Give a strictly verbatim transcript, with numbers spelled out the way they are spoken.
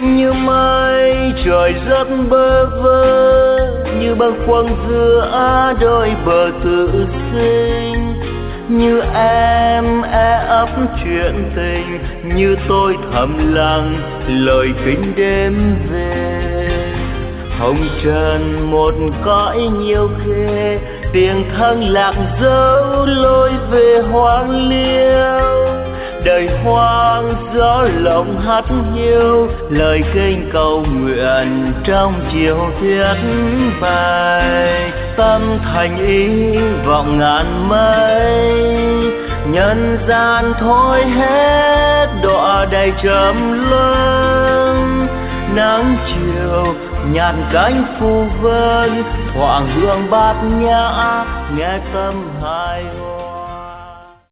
như mây trời rất bơ vơ, như bâng khuâng giữa đôi bờ tự sinh. Như em e ấp chuyện tình, như tôi thầm lặng lời kính đêm về. Hồng trần một cõi nhiều khê, tiếng thăng lạc dấu lối về hoang liêu. Đời hoang gió lộng hát hiu, lời kênh cầu nguyện trong chiều viết bài. Tâm thành ý vọng ngàn mây, nhân gian thôi hết đọa đầy trầm luân. Nắng chiều nhàn cánh phù vân, thoảng hương bát nhã nghe tâm hài hùng.